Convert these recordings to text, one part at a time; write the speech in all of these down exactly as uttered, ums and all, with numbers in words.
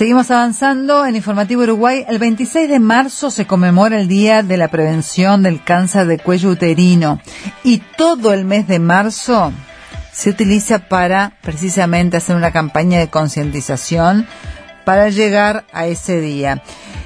Seguimos avanzando en Informativo Uruguay. El veintiséis de marzo se conmemora el Día de la Prevención del Cáncer de Cuello Uterino y todo el mes de marzo se utiliza para precisamente hacer una campaña de concientización para llegar a ese día.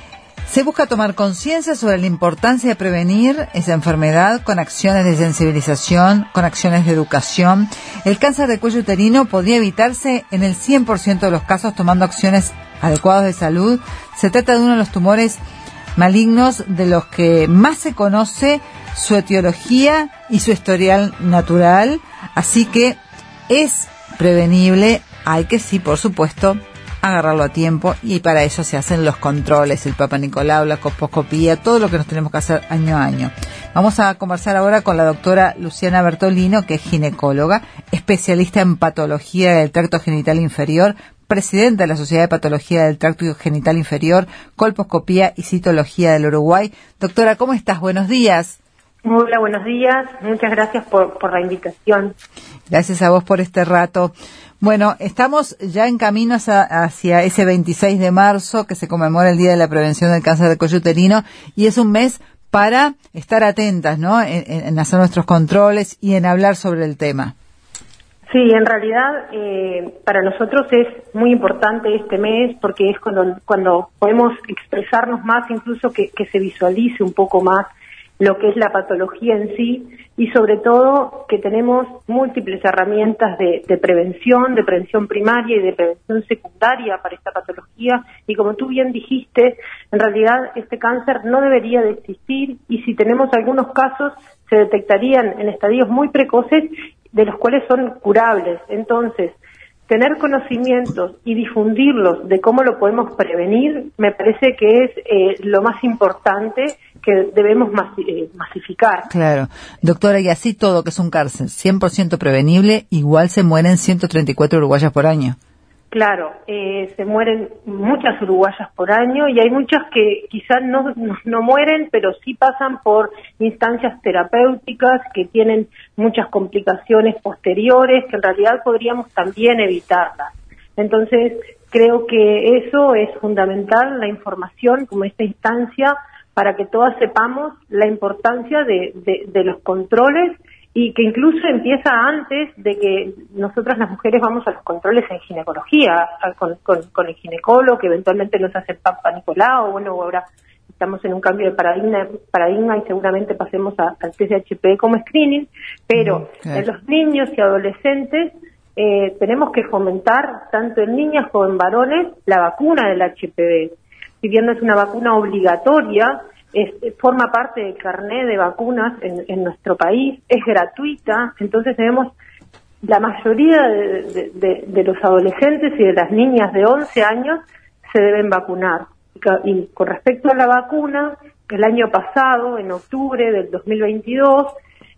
Se busca tomar conciencia sobre la importancia de prevenir esa enfermedad con acciones de sensibilización, con acciones de educación. El cáncer de cuello uterino podría evitarse en el cien por ciento de los casos tomando acciones adecuadas de salud. Se trata de uno de los tumores malignos de los que más se conoce su etiología y su historial natural, así que es prevenible. Hay que sí, por supuesto, agarrarlo a tiempo, y para eso se hacen los controles, el Papa Nicolau, la colposcopía, todo lo que nos tenemos que hacer año a año. Vamos a conversar ahora con la doctora Luciana Bertolino, que es ginecóloga, especialista en patología del tracto genital inferior, presidenta de la Sociedad de Patología del Tracto Genital Inferior, Colposcopía y Citología del Uruguay. Doctora, ¿cómo estás? Buenos días. Hola, buenos días. Muchas gracias por, por la invitación. Gracias a vos por este rato. Bueno, estamos ya en camino hacia, hacia ese veintiséis de marzo, que se conmemora el Día de la Prevención del Cáncer de Cuello Uterino, y es un mes para estar atentas, ¿no?, en, en hacer nuestros controles y en hablar sobre el tema. Sí, en realidad eh, para nosotros es muy importante este mes porque es cuando, cuando podemos expresarnos más, incluso que, que se visualice un poco más lo que es la patología en sí, y sobre todo que tenemos múltiples herramientas de, de prevención, de prevención primaria y de prevención secundaria para esta patología, y como tú bien dijiste, en realidad este cáncer no debería de existir, y si tenemos algunos casos se detectarían en estadios muy precoces, de los cuales son curables. Entonces, tener conocimientos y difundirlos de cómo lo podemos prevenir, me parece que es eh, lo más importante que debemos masi- eh, masificar. Claro. Doctora, y así todo, que es un cáncer cien por ciento prevenible, igual se mueren ciento treinta y cuatro uruguayas por año. Claro, eh, se mueren muchas uruguayas por año, y hay muchas que quizás no, no, no mueren, pero sí pasan por instancias terapéuticas que tienen muchas complicaciones posteriores, que en realidad podríamos también evitarlas. Entonces, creo que eso es fundamental, la información como esta instancia, para que todas sepamos la importancia de, de, de los controles, y que incluso empieza antes de que nosotras las mujeres vamos a los controles en ginecología, con, con, con el ginecólogo, que eventualmente nos hace el Papa Nicolau. Bueno, ahora estamos en un cambio de paradigma, paradigma y seguramente pasemos a, al test de H P V como screening, pero okay. En los niños y adolescentes eh, tenemos que fomentar, tanto en niñas como en varones, la vacuna del H P V. Si bien no es una vacuna obligatoria, Es, forma parte del carnet de vacunas en, en nuestro país, es gratuita, entonces tenemos la mayoría de, de, de, de los adolescentes y de las niñas de once años se deben vacunar. Y, y con respecto a la vacuna, el año pasado, en octubre del dos mil veintidós,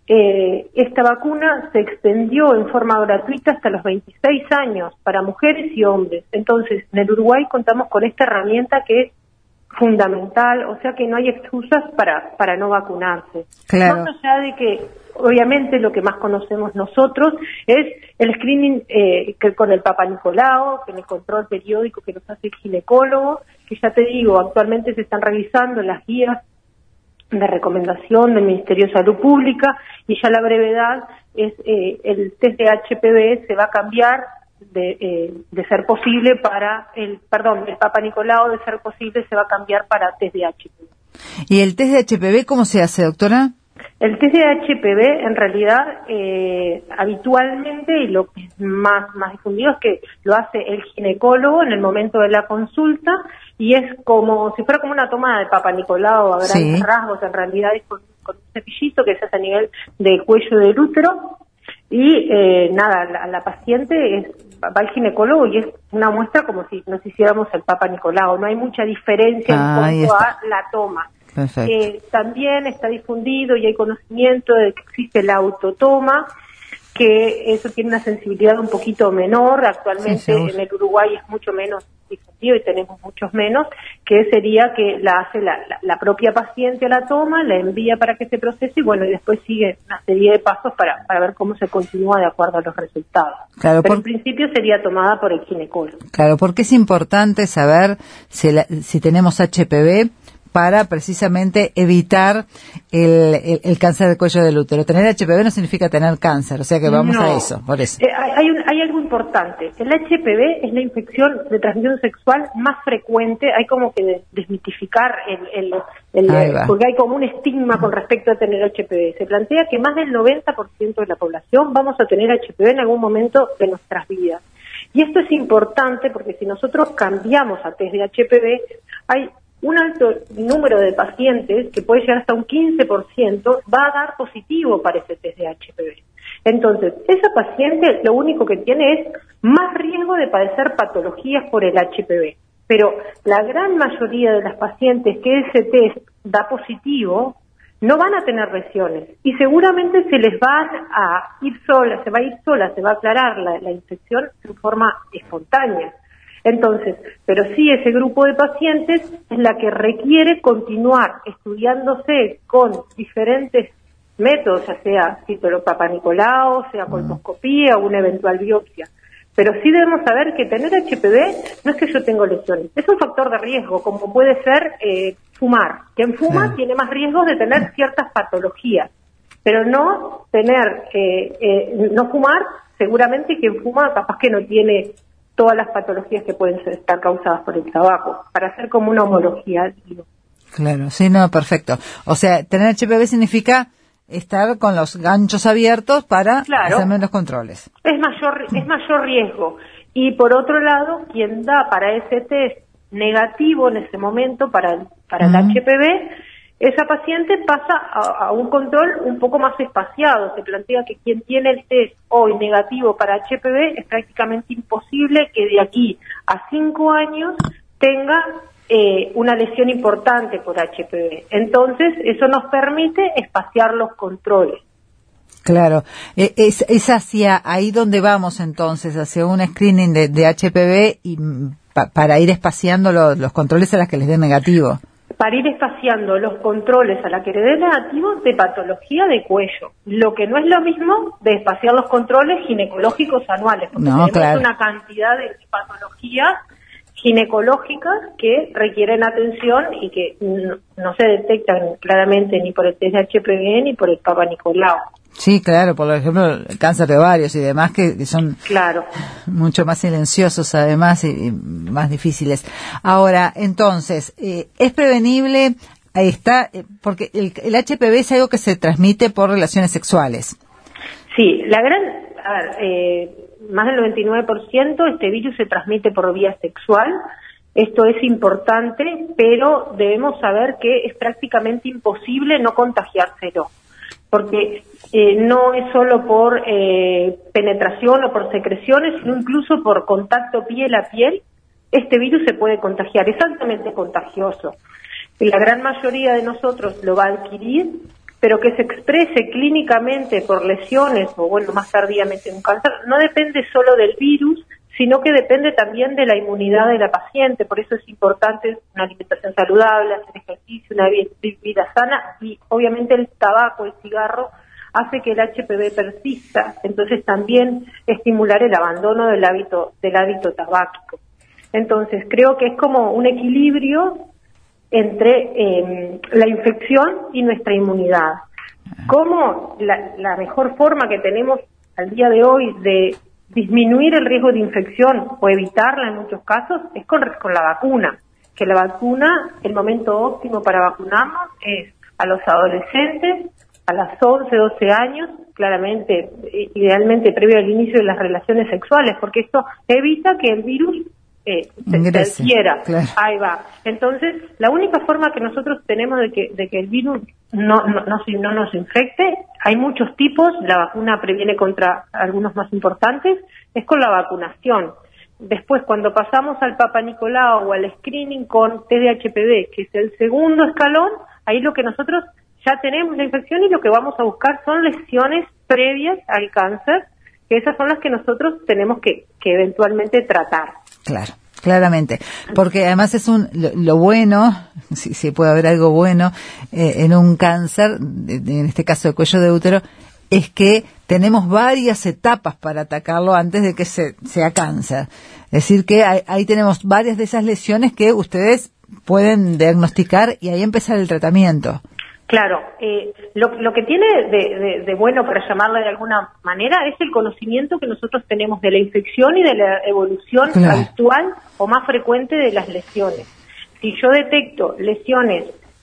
eh, esta vacuna se extendió en forma gratuita hasta los veintiséis años para mujeres y hombres. Entonces, en el Uruguay contamos con esta herramienta que es fundamental, o sea que no hay excusas para para no vacunarse. Claro. Más allá de que, obviamente, lo que más conocemos nosotros es el screening eh, que con el Papa Nicolau, que en el control periódico que nos hace el ginecólogo, que ya te digo, actualmente se están revisando las guías de recomendación del Ministerio de Salud Pública, y ya la brevedad es eh, el test de H P V se va a cambiar de, eh, de ser posible para el, perdón, el Papa Nicolau, de ser posible se va a cambiar para test de H P V. ¿Y el test de H P V cómo se hace, doctora? El test de H P V, en realidad, eh, habitualmente, y lo que es más, más difundido, es que lo hace el ginecólogo en el momento de la consulta, y es como si fuera como una toma de Papa Nicolau a grandes sí. rasgos. En realidad es con, con un cepillito que se hace a nivel del cuello del útero, y eh, nada, la, la paciente es, va al ginecólogo y es una muestra como si nos hiciéramos el Papa Nicolau. No hay mucha diferencia ah, en cuanto a la toma. Eh, también está difundido y hay conocimiento de que existe la autotoma, que eso tiene una sensibilidad un poquito menor. Actualmente sí, en el Uruguay es mucho menos difundido y tenemos muchos menos, que sería que la hace la, la, la propia paciente, la toma, la envía para que se procese y bueno, y después sigue una serie de pasos para, para ver cómo se continúa de acuerdo a los resultados. Claro, Pero por... en principio sería tomada por el ginecólogo. Claro, porque es importante saber si, la, si tenemos H P V para precisamente evitar el, el, el cáncer de cuello del útero. Tener H P V no significa tener cáncer, o sea que vamos no. a eso, por eso. Eh, hay, un, hay algo importante. El H P V es la infección de transmisión sexual más frecuente. Hay como que desmitificar el, el, el, el porque hay como un estigma con respecto a tener H P V. Se plantea que más del noventa por ciento de la población vamos a tener H P V en algún momento de nuestras vidas. Y esto es importante porque si nosotros cambiamos a test de H P V, hay un alto número de pacientes, que puede llegar hasta un quince por ciento, va a dar positivo para ese test de H P V. Entonces, esa paciente lo único que tiene es más riesgo de padecer patologías por el H P V. Pero la gran mayoría de las pacientes que ese test da positivo no van a tener lesiones y seguramente se les va a ir sola, se va a ir sola, se va a aclarar la, la infección en forma espontánea. Entonces, pero sí ese grupo de pacientes es la que requiere continuar estudiándose con diferentes métodos, ya sea citopapanicolao, sea colposcopía o una eventual biopsia. Pero sí debemos saber que tener H P V no es que yo tengo lesiones, es un factor de riesgo, como puede ser eh, fumar. Quien fuma sí. tiene más riesgos de tener ciertas patologías, pero no tener, eh, eh, no fumar, seguramente quien fuma capaz que no tiene todas las patologías que pueden ser, estar causadas por el tabaco, para hacer como una homología. Claro, sí, no, perfecto. O sea, tener H P V significa estar con los ganchos abiertos para claro, hacer menos controles. Es mayor, es mayor riesgo. Y por otro lado, quien da para ese test negativo en ese momento para, para uh-huh. el H P V, esa paciente pasa a, a un control un poco más espaciado. Se plantea que quien tiene el test hoy negativo para H P V es prácticamente imposible que de aquí a cinco años tenga eh, una lesión importante por H P V. Entonces, eso nos permite espaciar los controles. Claro, es, es hacia ahí donde vamos entonces, hacia un screening de, de H P V y pa, para ir espaciando lo, los controles a las que les dé negativo. Para ir espaciando los controles a la que le dé negativo de patología de cuello. Lo que no es lo mismo de espaciar los controles ginecológicos anuales, porque no, tenemos claro. una cantidad de patologías ginecológicas que requieren atención y que no, no se detectan claramente ni por el test de H P V ni por el Papa Nicolau. Sí, claro, por ejemplo, el cáncer de ovarios y demás que, que son claro. mucho más silenciosos además y, y más difíciles. Ahora, entonces, eh, ¿es prevenible? Ahí está, eh, porque el, el H P V es algo que se transmite por relaciones sexuales. Sí, la gran, a ver, eh, más del noventa y nueve por ciento este virus se transmite por vía sexual. Esto es importante, pero debemos saber que es prácticamente imposible no contagiárselo. Porque eh, no es solo por eh, penetración o por secreciones, sino incluso por contacto piel a piel, este virus se puede contagiar, es altamente contagioso. Y la gran mayoría de nosotros lo va a adquirir, pero que se exprese clínicamente por lesiones o, bueno, más tardíamente en un cáncer, no depende solo del virus, sino que depende también de la inmunidad de la paciente. Por eso es importante una alimentación saludable, hacer ejercicio, una vida sana, y obviamente el tabaco, el cigarro, hace que el H P V persista. Entonces también estimular el abandono del hábito, del hábito tabáquico. Entonces creo que es como un equilibrio entre eh, la infección y nuestra inmunidad. ¿Cómo la, la mejor forma que tenemos al día de hoy de disminuir el riesgo de infección o evitarla en muchos casos es con, con la vacuna? Que la vacuna, el momento óptimo para vacunarnos es a los adolescentes a las once, doce años, claramente, idealmente previo al inicio de las relaciones sexuales, porque esto evita que el virus eh, se, se adquiera. Claro. Ahí va. Entonces, la única forma que nosotros tenemos de que, de que el virus no, no, no, no nos infecte, hay muchos tipos, la vacuna previene contra algunos más importantes, es con la vacunación. Después, cuando pasamos al Papa Nicolau o al screening con test de H P V, que es el segundo escalón, ahí lo que nosotros ya tenemos la infección y lo que vamos a buscar son lesiones previas al cáncer, que esas son las que nosotros tenemos que, que eventualmente tratar. Claro, claramente, porque además es un lo, lo bueno, si, si puede haber algo bueno eh, en un cáncer, en este caso de cuello de útero, es que tenemos varias etapas para atacarlo antes de que se, sea cáncer. Es decir, que hay, ahí tenemos varias de esas lesiones que ustedes pueden diagnosticar y ahí empezar el tratamiento. Claro, eh, lo, lo que tiene de, de, de bueno, para llamarle de alguna manera, es el conocimiento que nosotros tenemos de la infección y de la evolución claro. habitual o más frecuente de las lesiones. Si yo detecto lesiones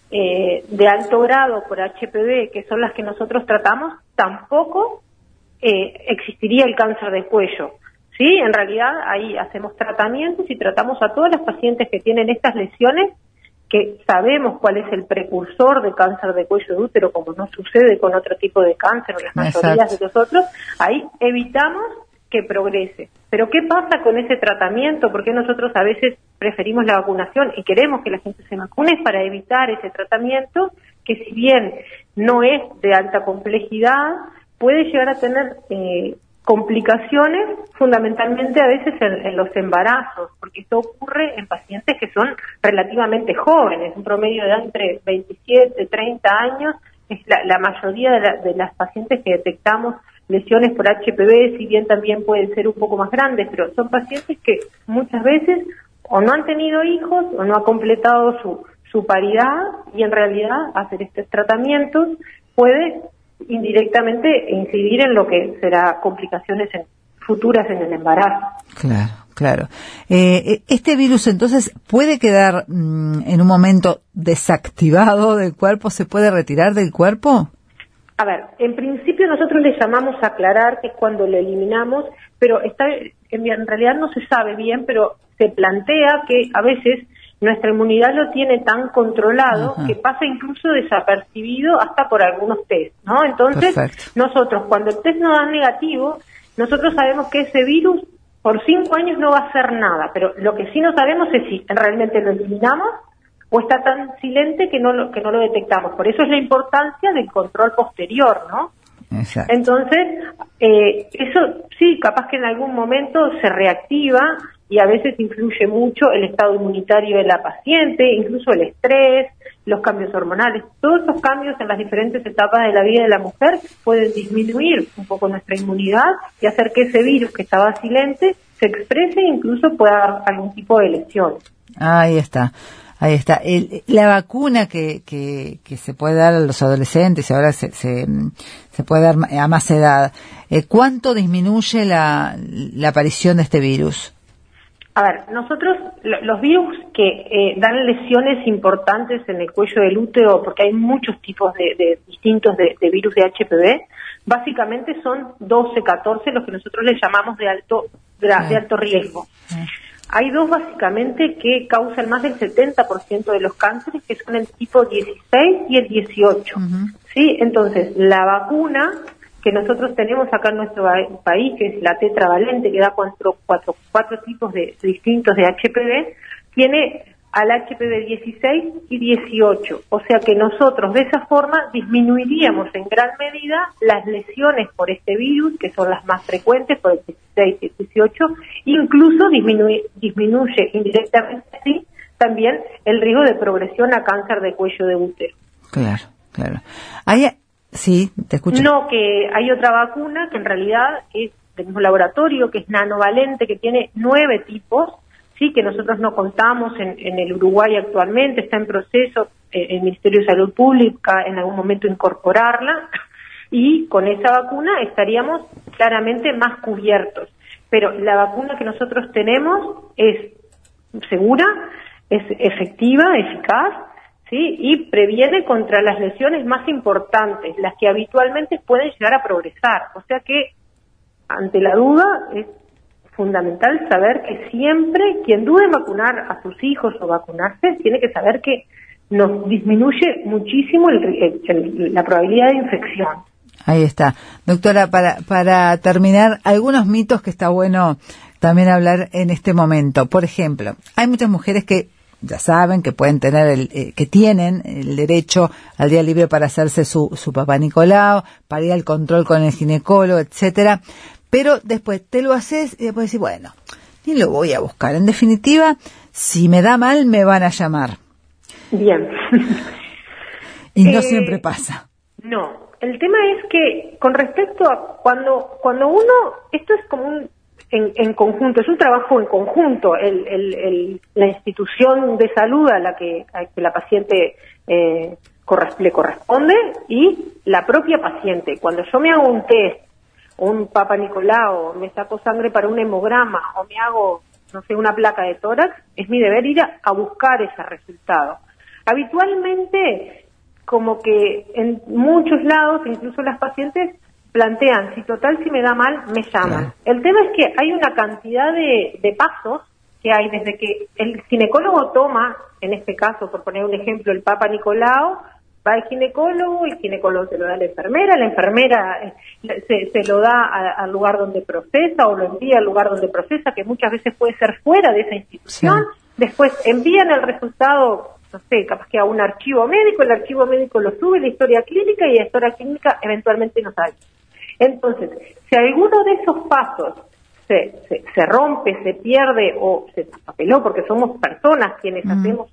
eh, de alto grado por H P V, que son las que nosotros tratamos, tampoco eh, existiría el cáncer de cuello. Sí, en realidad ahí hacemos tratamientos y tratamos a todas las pacientes que tienen estas lesiones, que sabemos cuál es el precursor de cáncer de cuello de útero, como no sucede con otro tipo de cáncer o las mayorías Exacto. de los otros, ahí evitamos que progrese. Pero ¿qué pasa con ese tratamiento? Porque nosotros a veces preferimos la vacunación y queremos que la gente se vacune para evitar ese tratamiento, que si bien no es de alta complejidad, puede llegar a tener eh, complicaciones fundamentalmente a veces en, en los embarazos, porque esto ocurre en pacientes que son relativamente jóvenes, un promedio de edad entre veintisiete, treinta años, es la, la mayoría de, la, de las pacientes que detectamos lesiones por H P V, si bien también pueden ser un poco más grandes, pero son pacientes que muchas veces o no han tenido hijos o no ha completado su, su paridad, y en realidad hacer estos tratamientos puede indirectamente incidir en lo que será complicaciones en, futuras en el embarazo. Claro, claro. Eh, este virus entonces puede quedar mmm, en un momento desactivado del cuerpo, ¿se puede retirar del cuerpo? A ver, en principio nosotros le llamamos aclarar, que es cuando lo eliminamos, pero está, en realidad no se sabe bien, pero se plantea que a veces nuestra inmunidad lo tiene tan controlado Ajá. que pasa incluso desapercibido hasta por algunos test, ¿no? Entonces, Perfecto. nosotros cuando el test nos da negativo, nosotros sabemos que ese virus por cinco años no va a hacer nada, pero lo que sí no sabemos es si realmente lo eliminamos o está tan silente que no lo, que no lo detectamos. Por eso es la importancia del control posterior, ¿no? Exacto. Entonces, eh, eso sí, capaz que en algún momento se reactiva, y a veces influye mucho el estado inmunitario de la paciente, incluso el estrés, los cambios hormonales. Todos esos cambios en las diferentes etapas de la vida de la mujer pueden disminuir un poco nuestra inmunidad y hacer que ese virus que estaba silente se exprese e incluso pueda dar algún tipo de lesión. Ahí está. Ahí está. El, la vacuna que, que, que se puede dar a los adolescentes, y ahora se, se, se puede dar a más edad, eh, ¿cuánto disminuye la, la aparición de este virus? A ver, nosotros, los virus que eh, dan lesiones importantes en el cuello del útero, porque hay muchos tipos de, de distintos de, de virus de H P V, básicamente son doce, catorce, los que nosotros le llamamos de alto, de, de alto riesgo. Hay dos básicamente que causan más del setenta por ciento de los cánceres, que son el tipo dieciséis y el dieciocho. Uh-huh. ¿Sí? Entonces, la vacuna que nosotros tenemos acá en nuestro país, que es la tetravalente, que da cuatro, cuatro, cuatro tipos de, distintos de H P V, tiene al H P V dieciséis y dieciocho. O sea que nosotros de esa forma disminuiríamos en gran medida las lesiones por este virus, que son las más frecuentes, por el dieciséis y el dieciocho, incluso disminuye, disminuye indirectamente así también el riesgo de progresión a cáncer de cuello de útero. Claro, claro. Hay... Sí, te escucho. No, que hay otra vacuna que en realidad es del mismo laboratorio, que es nanovalente, que tiene nueve tipos, sí, que nosotros no contamos en, en el Uruguay actualmente, está en proceso eh, el Ministerio de Salud Pública en algún momento incorporarla, y con esa vacuna estaríamos claramente más cubiertos. Pero la vacuna que nosotros tenemos es segura, es efectiva, eficaz, ¿sí? Y previene contra las lesiones más importantes, las que habitualmente pueden llegar a progresar. O sea que, ante la duda, es fundamental saber que siempre quien dude en vacunar a sus hijos o vacunarse, tiene que saber que nos disminuye muchísimo el, el, el, la probabilidad de infección. Ahí está. Doctora, para, para terminar, algunos mitos que está bueno también hablar en este momento. Por ejemplo, hay muchas mujeres que ya saben que pueden tener el, eh, que tienen el derecho al día libre para hacerse su, su Papá Nicolau, para ir al control con el ginecólogo, etcétera. Pero después te lo haces y después decís, bueno, ni lo voy a buscar. En definitiva, si me da mal, me van a llamar. Bien. Y no eh, siempre pasa. No. El tema es que con respecto a cuando cuando uno, esto es como un en, en conjunto, es un trabajo en conjunto, el, el, el, la institución de salud a la que, a que la paciente eh, corres, le corresponde y la propia paciente. Cuando yo me hago un test, un Papa Nicolau, me saco sangre para un hemograma o me hago, no sé, una placa de tórax, es mi deber ir a, a buscar ese resultado. Habitualmente, como que en muchos lados, incluso las pacientes plantean, si total, si me da mal, me llaman. Claro. El tema es que hay una cantidad de, de pasos que hay desde que el ginecólogo toma, en este caso, por poner un ejemplo, el Papa Nicolau, va al ginecólogo, el ginecólogo se lo da a la enfermera, la enfermera se, se lo da a, al lugar donde procesa o lo envía al lugar donde procesa, que muchas veces puede ser fuera de esa institución. Sí. Después envían el resultado, no sé, capaz que a un archivo médico, el archivo médico lo sube, la historia clínica, y la historia clínica eventualmente nos sale. Entonces, si alguno de esos pasos se, se, se rompe, se pierde o se papeló, porque somos personas quienes mm. hacemos,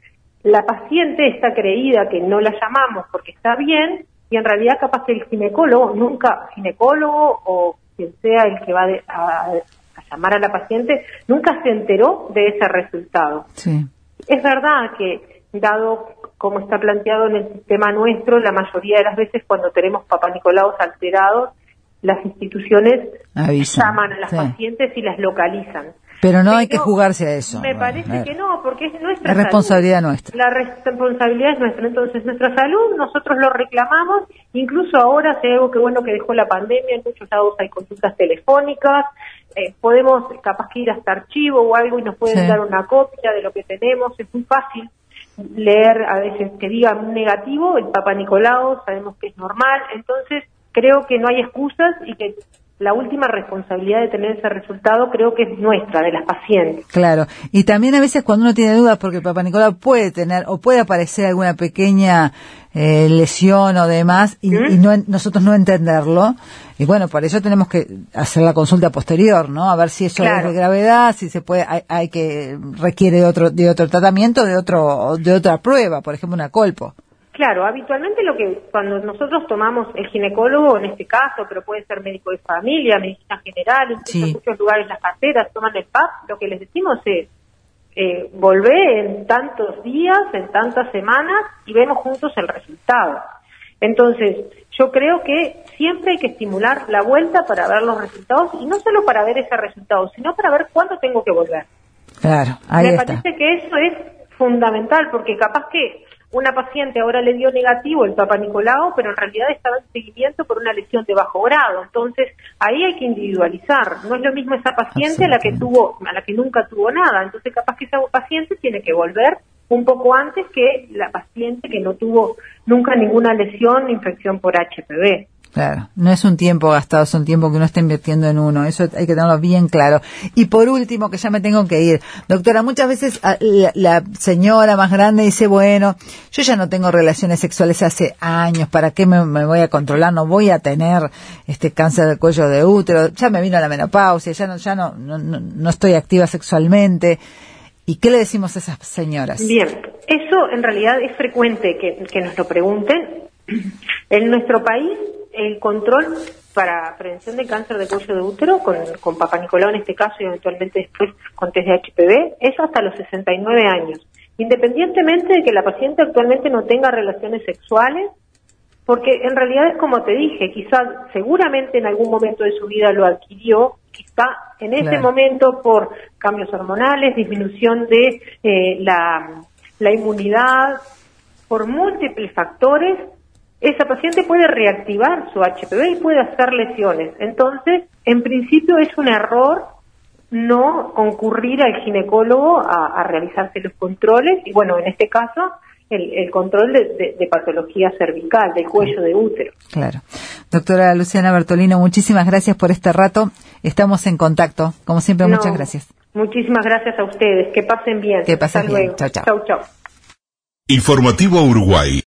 la paciente está creída que no la llamamos porque está bien, y en realidad capaz que el ginecólogo, nunca, ginecólogo o quien sea el que va de, a, a llamar a la paciente, nunca se enteró de ese resultado. Sí. Es verdad que, dado como está planteado en el sistema nuestro, la mayoría de las veces cuando tenemos Papá Nicolaos alterados, las instituciones avisan, llaman a las sí. pacientes y las localizan. Pero no Pero hay que jugarse a eso. Me parece bueno, que no, porque es nuestra la responsabilidad salud. nuestra. La responsabilidad es nuestra. Entonces, nuestra salud, nosotros lo reclamamos. Incluso ahora, si hay algo que bueno que dejó la pandemia, en muchos lados hay consultas telefónicas. Eh, podemos, capaz que ir hasta archivo o algo y nos pueden sí. dar una copia de lo que tenemos. Es muy fácil leer a veces que diga un negativo, el Papa Nicolau, sabemos que es normal. Entonces, creo que no hay excusas y que la última responsabilidad de tener ese resultado creo que es nuestra, de las pacientes. Claro, y también a veces cuando uno tiene dudas, porque el Papá Nicolau puede tener, o puede aparecer alguna pequeña eh, lesión o demás, y, ¿Mm? y no, nosotros no entenderlo, y bueno, por eso tenemos que hacer la consulta posterior, ¿no? A ver si eso claro. es de gravedad, si se puede, hay, hay que, requiere de otro, de otro tratamiento, de otro, de otra prueba, por ejemplo una colpo. Claro, habitualmente lo que cuando nosotros tomamos el ginecólogo, en este caso, pero puede ser médico de familia, medicina general, incluso sí. en muchos lugares las carteras toman el P A P, lo que les decimos es, eh, volvé en tantos días, en tantas semanas, y vemos juntos el resultado. Entonces, yo creo que siempre hay que estimular la vuelta para ver los resultados, y no solo para ver ese resultado, sino para ver cuándo tengo que volver. Claro, ahí Me está. parece que eso es fundamental, porque capaz que una paciente ahora le dio negativo el Papa Nicolau, pero en realidad estaba en seguimiento por una lesión de bajo grado. Entonces, ahí hay que individualizar. No es lo mismo esa paciente a la que tuvo, a la que nunca tuvo nada. Entonces, capaz que esa paciente tiene que volver un poco antes que la paciente que no tuvo nunca ninguna lesión, infección por H P V. Claro, no es un tiempo gastado, es un tiempo que uno está invirtiendo en uno, eso hay que tenerlo bien claro. Y por último, que ya me tengo que ir, doctora, muchas veces la, la señora más grande dice, bueno, yo ya no tengo relaciones sexuales hace años, ¿para qué me, me voy a controlar? No voy a tener este cáncer del cuello de útero, ya me vino la menopausia, ya no, ya no, no, no estoy activa sexualmente. ¿Y qué le decimos a esas señoras? Bien, eso en realidad es frecuente que, que nos lo pregunten. En nuestro país, el control para prevención de cáncer de cuello de útero, con, con Papá Nicolau en este caso y eventualmente después con test de H P V, es hasta los sesenta y nueve años. Independientemente de que la paciente actualmente no tenga relaciones sexuales, porque en realidad es como te dije, quizás seguramente en algún momento de su vida lo adquirió, quizá en ese claro. momento por cambios hormonales, disminución de eh, la, la inmunidad, por múltiples factores, esa paciente puede reactivar su H P V y puede hacer lesiones. Entonces, en principio es un error no concurrir al ginecólogo a, a realizarse los controles, y bueno, en este caso, el, el control de, de, de patología cervical, del cuello de útero. Claro. Doctora Luciana Bertolino, muchísimas gracias por este rato. Estamos en contacto. Como siempre, No, muchas gracias. Muchísimas gracias a ustedes. Que pasen bien. Que pasen Hasta bien. luego. Chau, chau. Chau, chau. Informativo Uruguay.